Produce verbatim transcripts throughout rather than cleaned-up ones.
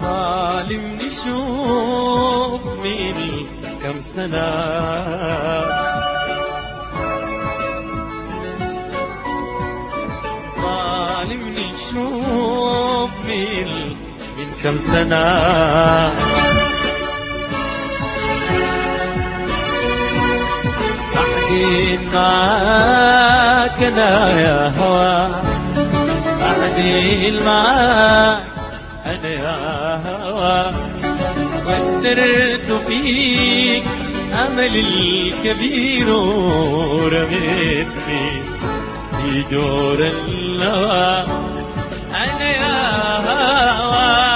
ظالمني شوف من كم سنة، ظالمني شوف من من كم سنة، أحكي معاك أنا يا هوى، أحكي معاك أنا يا هوى، واترت فيك أمل الكبير ورميتني في جور النوى أنا يا هوى.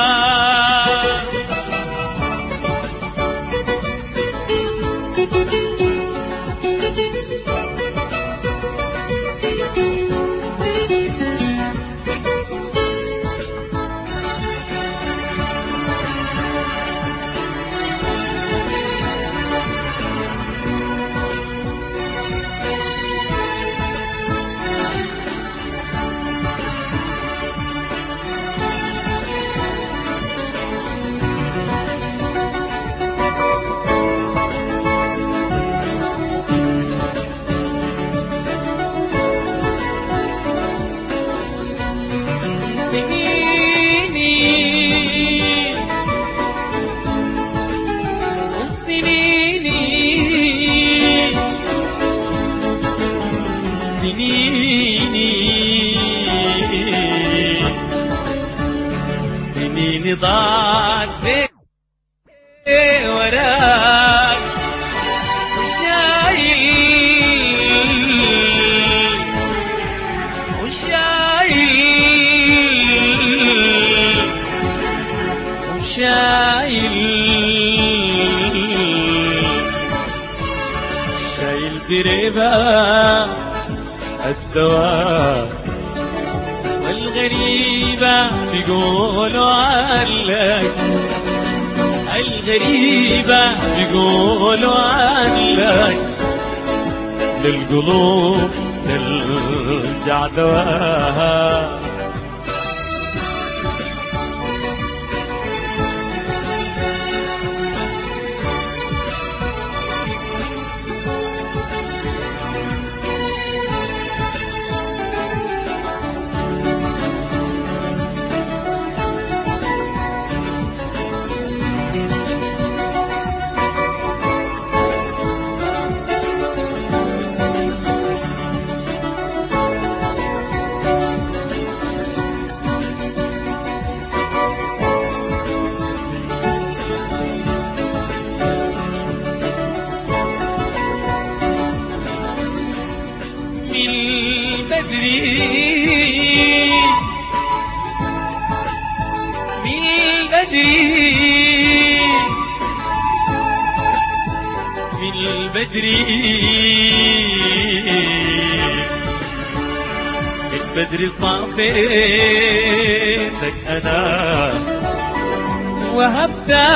سنيني ضاعت وراك وشايل وشايل وشايل شايل دربة الدواء والغريبة بيقولوا عنك، الغريبة بيقولوا عنك، للقلوب ترجع دواها. من البدري من بدري صافيتك أنا وهبتا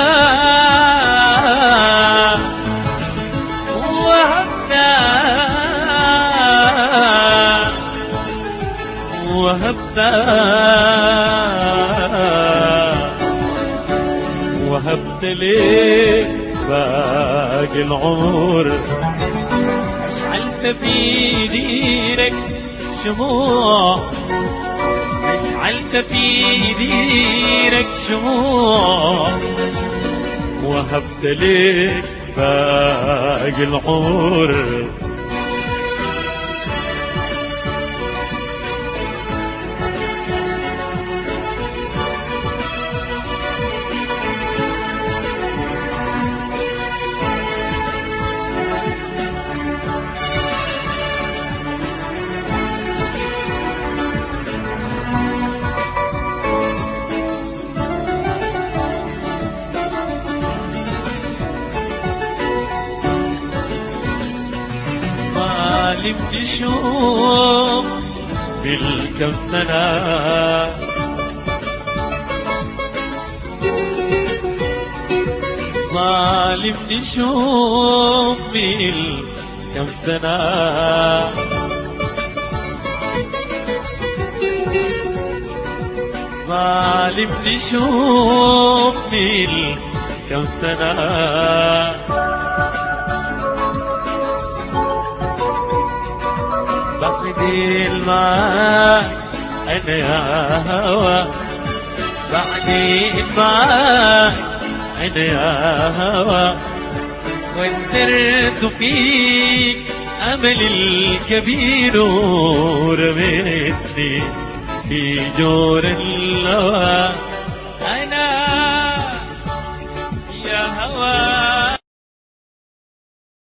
وهبتا وهبتا وهبت ليك باقي العمر، أشعلت في ديرك شموع، أشعلت في ديرك شموع، وهبت ليك باقي العمر. ظالمني شوف بالكم سنة، ظالمني شوف بالكم سنة، ظالم تشوفني الكم سنة. بعدين معاك أنا يا هوا، بعدين معاك أنا يا هوا، وانترت فيك أمل الكبير ورميتني في جور اللوى.